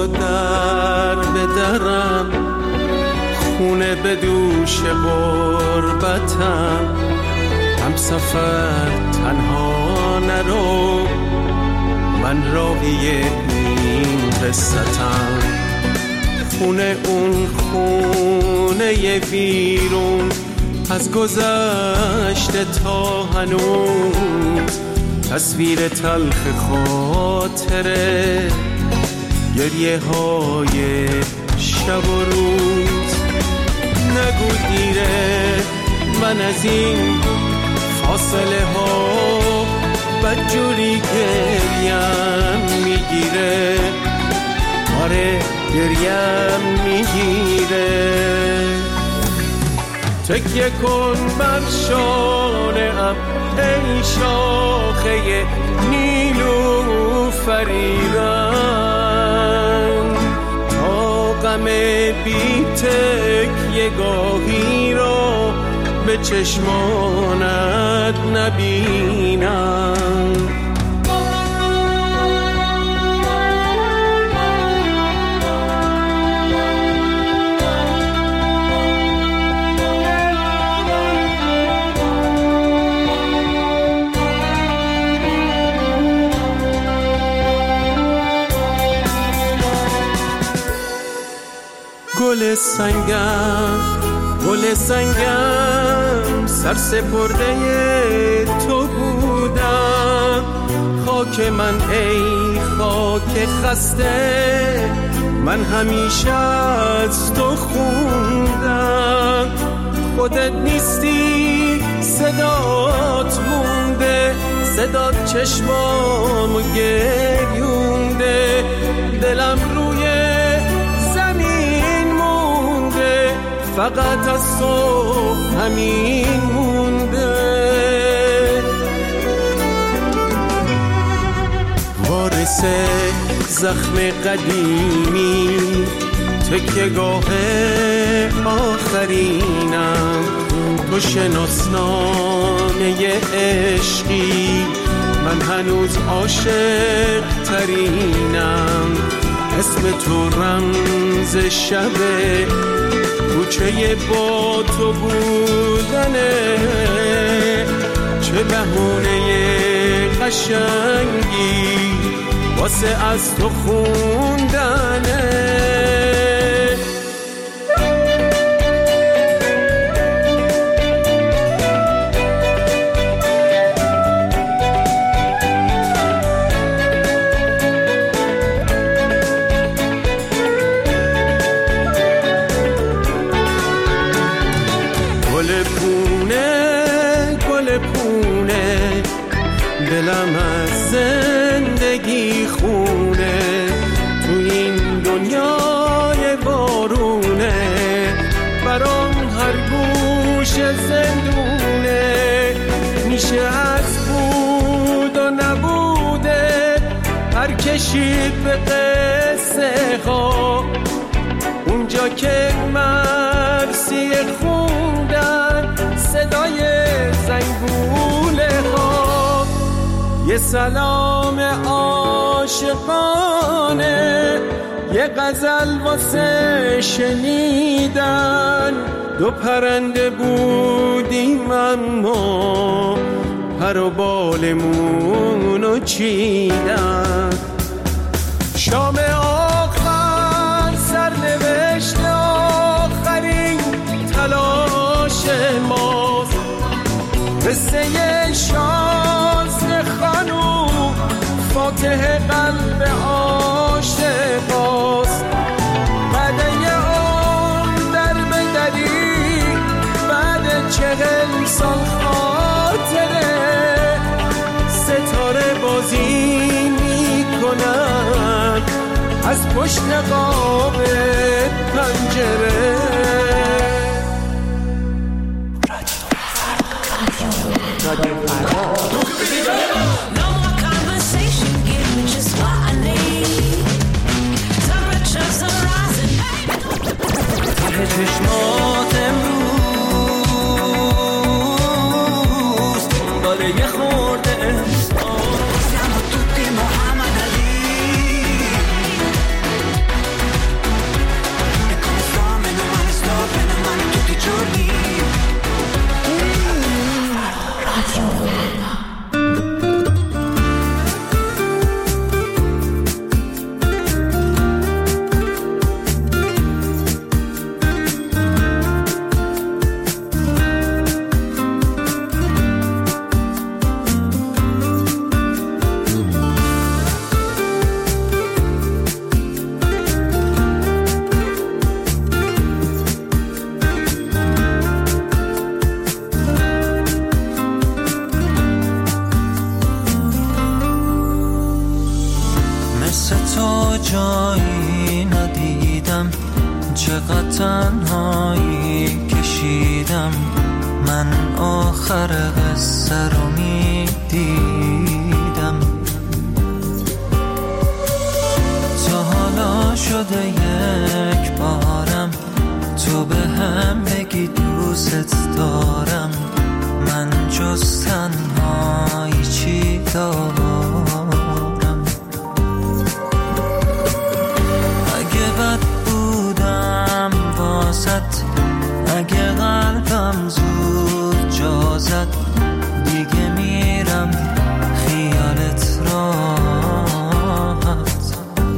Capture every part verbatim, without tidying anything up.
و در به درم، خونه به دوش غربتم، هم سفر تنها نرو، من راوی این قصتم. خونه اون خونه ویرون، از گذشته تا هنوز تصویر تلخ خاطره، گریه های شب و روز. نگو دیره من از این فاصله ها بدجوری گریم میگیره، آره گریم میگیره. تکیه کن بر شانه‌ام ای شاخه نیلوفری رنگ، تا غم بی تکیه گاهی را به چشمانت نبینم. گل سنگم گل سنگم سرسپرده تو بودم، خاک من ای خاک خسته، من همیشه از تو خوندم. خودت نیستی صدات مونده، صدات چشمامو گریونده، دلم روی فقط از تو همین مونده. وارث زخم قدیمی، تکیه‌گاه آخرینم، تو شناسنامه عشقی، من هنوز عاشق ترینم. اسم تو رمز شبه، کوچه با تو بودنه، چه بهونه قشنگی واسه از تو خوندنه. دلم از زندگی خونه، تو این دنیای بارونه، برام هر گوش زندونه. میشه از بود و نبوده هر کشید به قصه ها، اونجا که مرسی خوندن صدای زنگوله ها. یه سلام عاشقانه، یه غزل واسه شنیدن، دو پرنده بودیم اما پر و بالمونو چیدن. شام آخر سرنوشت آخرین تلاش ماست، قصه شانس خانوم فاتح قلب عاشقاست. بعد یه عمر در بدری، بعد چهل سال خاطره، ستاره بازی میکنن از پشت قاب پنجره. No more conversation, give me just what I need. Temperatures are rising. ته چشمات امروز دنباله یه خورده Siamo tutti Muhammad Ali. آخر قصه رو میدیدم. تا حالا شده یک بارم تو به هم بگی دوست دارم، من جز تنهایی چی دارم؟ اگه بد بودم واسط، اگه قلبم زود جا زد، دیگه میرم خیالت راحت.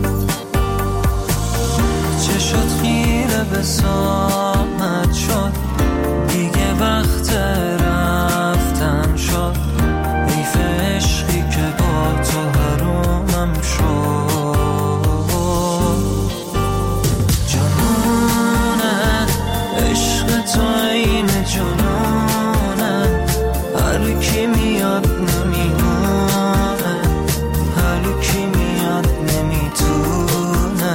چه شد خیره به سامت شد، دیگه وقت رفتن شد، حیف عشقی که با تو حرومم شد. جنونه عشق تو این جنونه، هر کی میاد نمیمونه، هر کی میاد نمیتونه.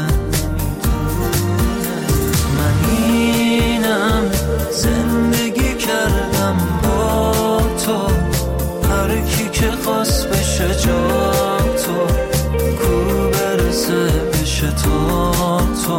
من اینم زندگی کردم با تو، هر کی که خواست بشه جا تو، کو برسه بشه تو تو.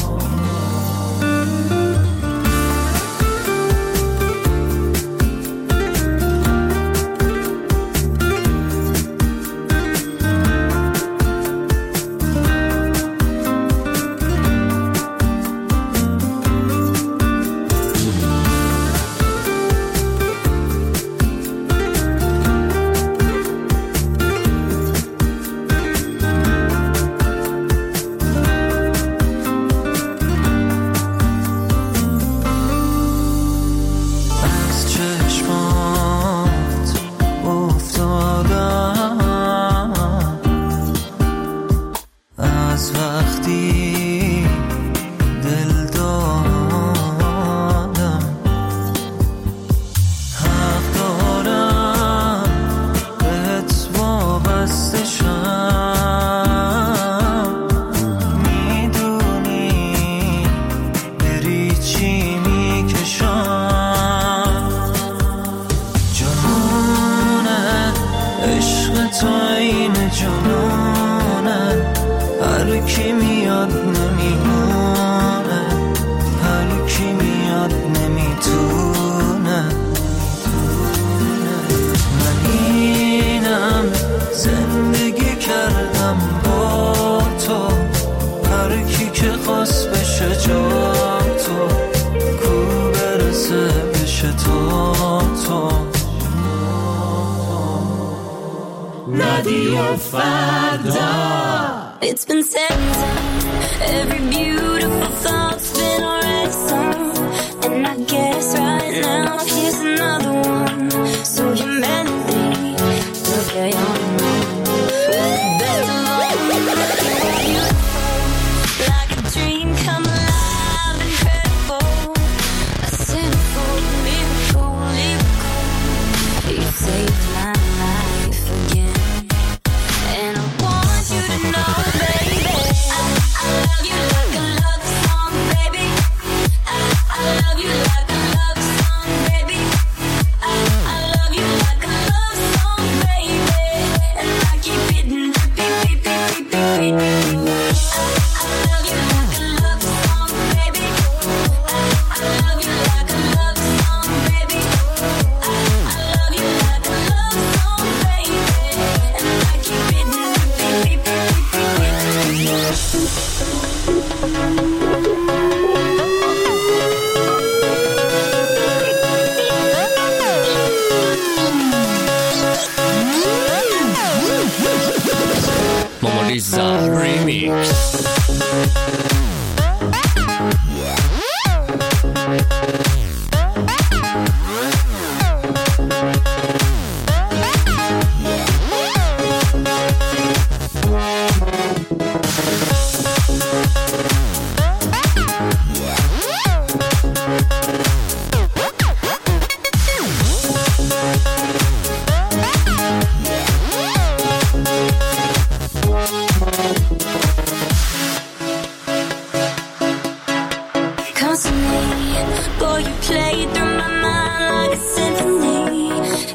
It's been said, every beautiful thought's been already sung, and I guess right now here's another one. So humanity, look at your own. Best of all, you like a dream come alive, incredible, a sinful miracle, lyrical. You saved my life again. And I want you to know, baby, I, I love you like a love song, baby. I, I love you like a love song, baby. I, I love you like a love song, baby. And I keep hitting repeat, repeat, repeat, repeat. I, I love you like a love song, baby. I, I love you like a love song, baby. I, I love you like a love song, baby. And I keep hitting Momoriza Remix. Boy, you play through my mind like a symphony.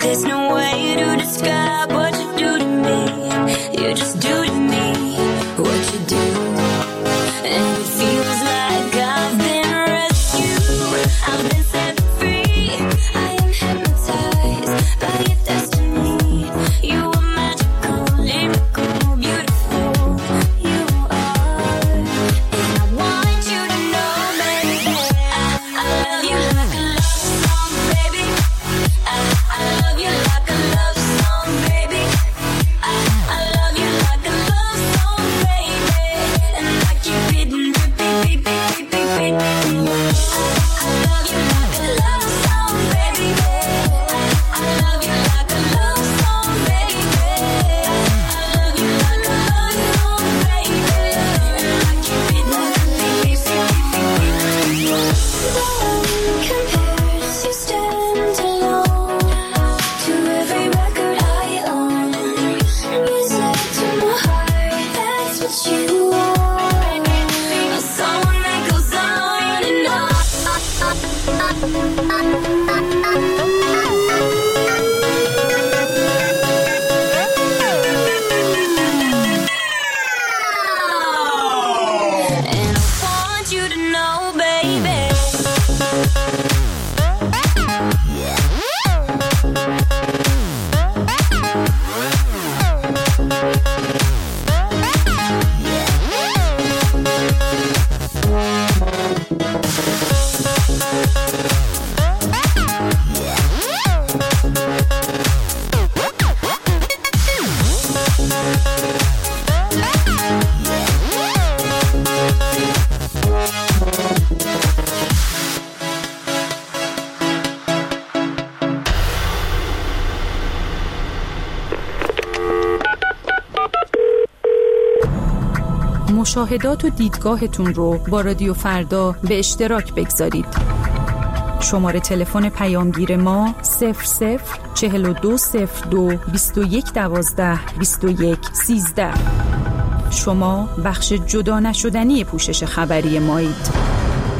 There's no way to describe what you do to me. You just do to me what you do. And it feels like I've been rescued. I've been set free. I am hypnotized by your destiny. You are magical, lyrical, beautiful. You are. And I want you to know, baby, I, I love you like a love song, baby. I, I love you like a love song, baby. I, I love you like a love song, baby. And I keep hitting repeat, repeat, repeat, repeat. I, I love you like a love song, baby. I, I love you like a love song, baby. I love you like a love song, baby. And I keep hitting repeat, repeat, repeat, repeat. No one compares, you stand alone to every record I own. Music to my heart, that's what you are. A song that goes on and on. And I want you to know, baby. مشاهدات و دیدگاهتون رو با رادیو فردا به اشتراک بگذارید. شماره تلفن پیامگیر ما صفر صفر چهل و دو صفر دو بیست و یک دوازده بیست و یک سیزده. شما بخش جدا نشدنی پوشش خبری مایید.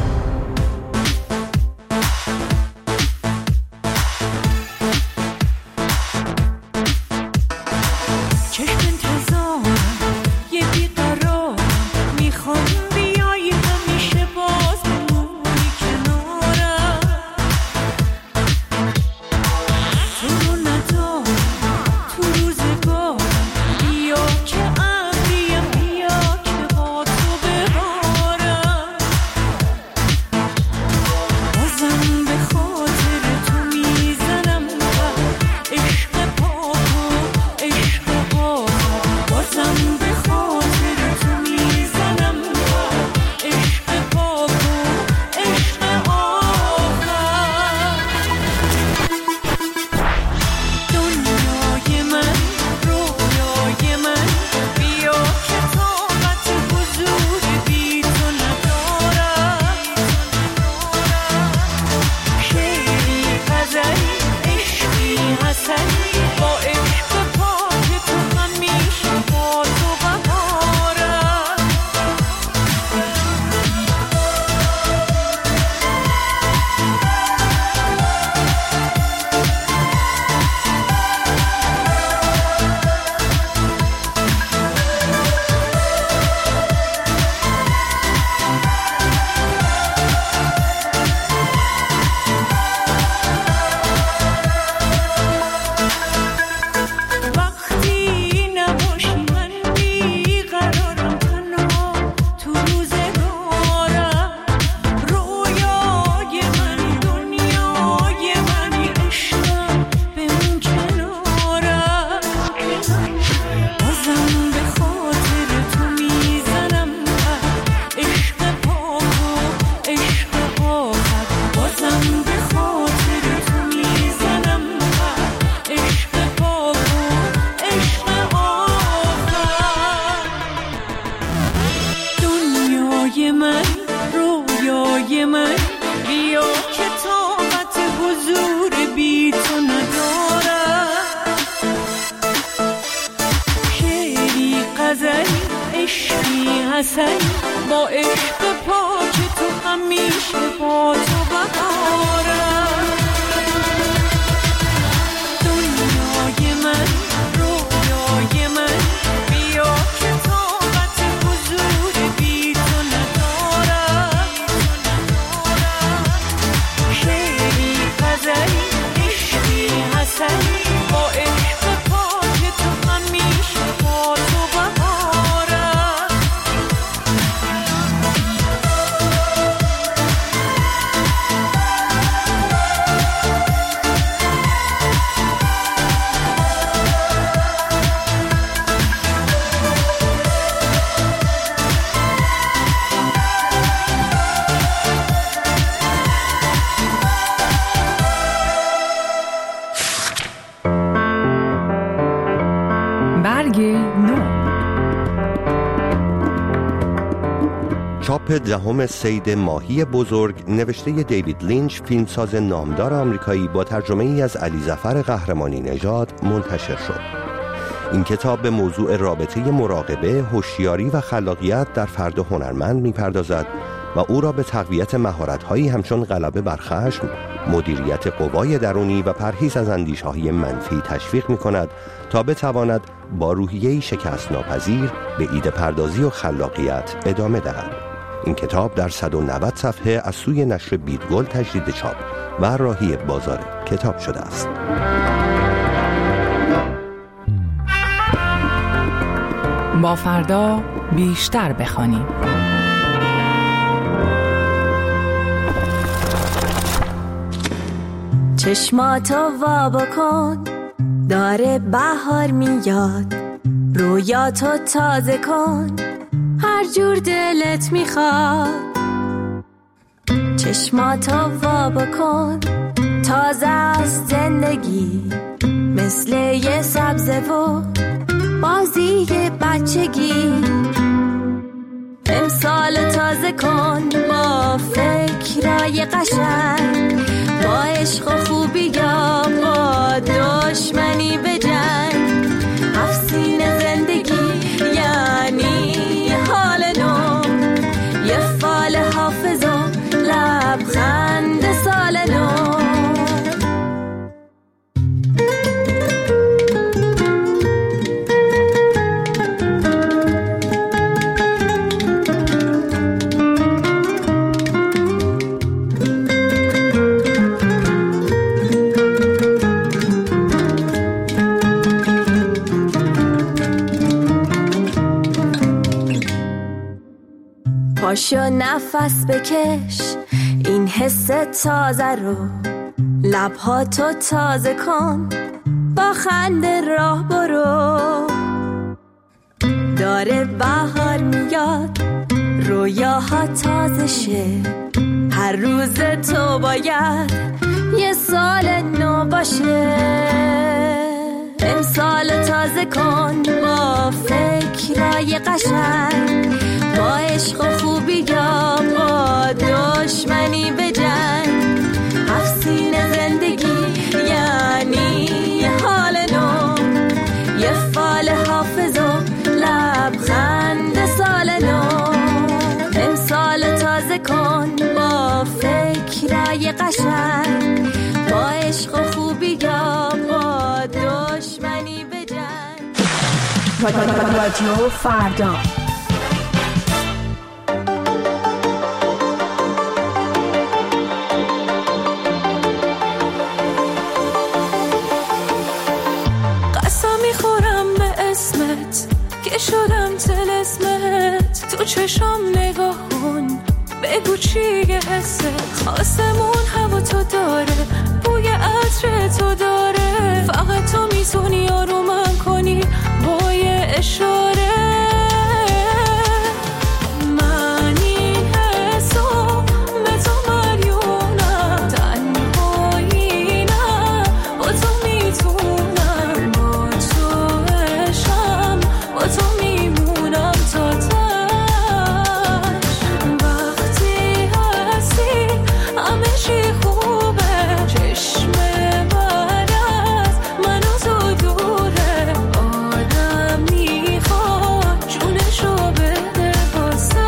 حسن با عشق پاک تو همیشه با تو بهارم. تلسکوپ دهم صید ماهی بزرگ نوشته دیوید لینچ، فیلمساز نامدار آمریکایی، با ترجمه ای از علی ظفر قهرمانی نژاد منتشر شد. این کتاب به موضوع رابطه مراقبه، هوشیاری و خلاقیت در فرد هنرمند می‌پردازد و او را به تقویت مهارت‌هایی همچون غلبه بر خشم، مدیریت قوای درونی و پرهیز از اندیشه‌های منفی تشویق می‌کند تا بتواند با روحیه‌ای شکست ناپذیر به ایده پردازی و خلاقیت ادامه دهد. این کتاب در صد و نود صفحه از سوی نشر بیدگل تجدید چاپ و راهی بازار کتاب شده است. با فردا بیشتر بخوانیم. چشماتو وا بکن، داره بهار میاد، رویاتو تازه کن، هر جور دلت میخواد. چشماتو وا بکن، تازه از زندگی، مثل یه سبزه و بازی بچگی. امسال تازه کن با فکرای قشنگ، با عشق و خوبی یا با دشمنی به جنگ. افسین زندگی یعنی حال نو، یه فال حافظ و لبخند سال نو. پاشو نفس بکش، این حس تازه رو، لبهاتو تازه کن، با خنده راه برو. داره بهار میاد، رویاها تازه شه، هر روز تو باید یه سال نو باشه. امسال تازه کن با فکرای قشنگ، با عشق و خوبی یا با دشمنی به جنگ. افسین زندگی یعنی حال نو، یه فال حافظ و لبخند سال نو. امسال تازه کن با فکرای قشنگ، با عشق و خوبی یا با دشمنی به جنگ. رادیو فردا. شدم طلسمت، تو چشام نگاه کن، بگو چیه حست. آسمون هوا تو داره، بوی عطر تو داره، فقط تو میتونی آرومم کنی با یه اشاره. من این حسو به تو مریونم، تنهایی نه با تو میتونم، با تو عشقم، با تو میمونم تا تش. وقتی هستی همه چی خوبه، چشم بعد از من و تو دوره، آدم میخواد جونشو بده واسه.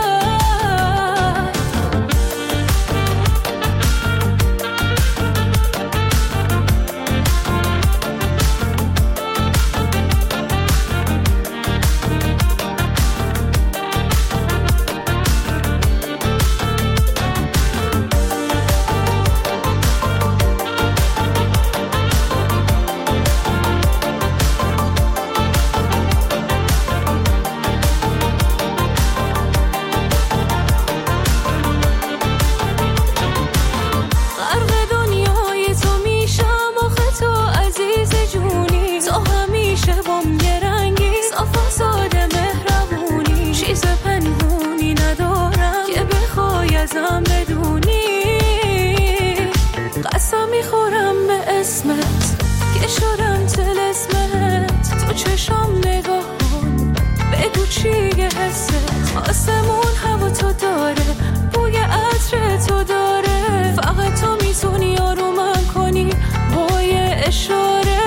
آسمون هوا تو داره، بوی عطر تو داره، فقط تو میتونی آرومم کنی با یه اشاره.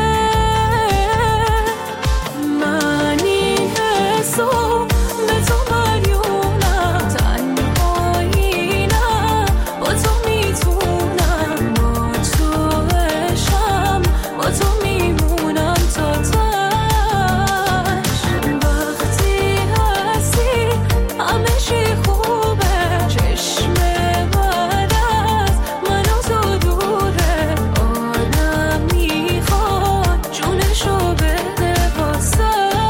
من این حسو به تو مریونم، تنهایی نه با تو میتونم، با تو عشقم با تو میمونم تا تش. وقتی هستی همه چی خوبه، چشم بعد از من و تو دوره، آدم میخواد جونشو بده واسه.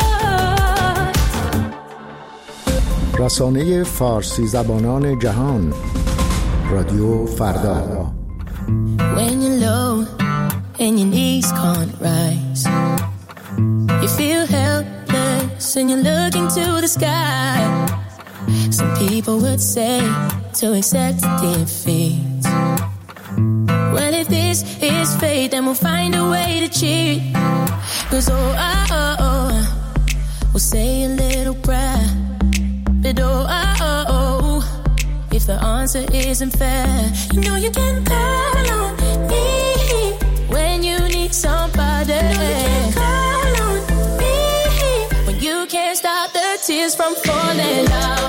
رسانه فارسی زبانان جهان، رادیو فردا. When you're low and your knees can't rise, you feel helpless and you're looking to the sky. Some people would say to accept defeat. Well, if this is fate, then we'll find a way to cheat. 'Cause oh, oh, oh, oh, we'll say a little prayer. But oh, oh, oh, oh, if the answer isn't fair, you know you can call on me when you need somebody. You know you can call on me when you can't stop the tears from falling down.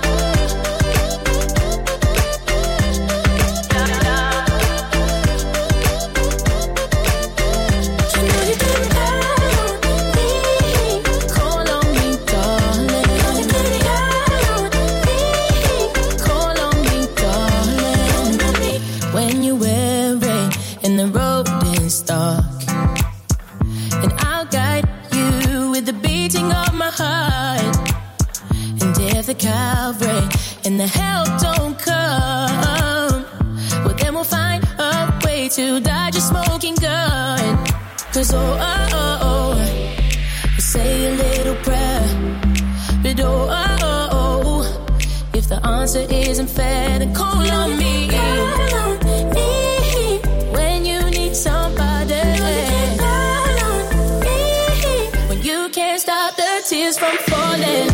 You know you can call on me, call on me, darling. You know you can call on me, call on me, darling. When you're weary and the road is dark, and I'll guide you with the beating of my heart. And if the Calvary and the help don't come, well then we'll find a way to dodge a smoking gun. 'Cause oh, oh, oh, oh, we'll say a little prayer. But oh, oh, oh, oh, if the answer isn't fair, then call on me. Call on me when you need somebody. Call on me when you can't stop the tears from falling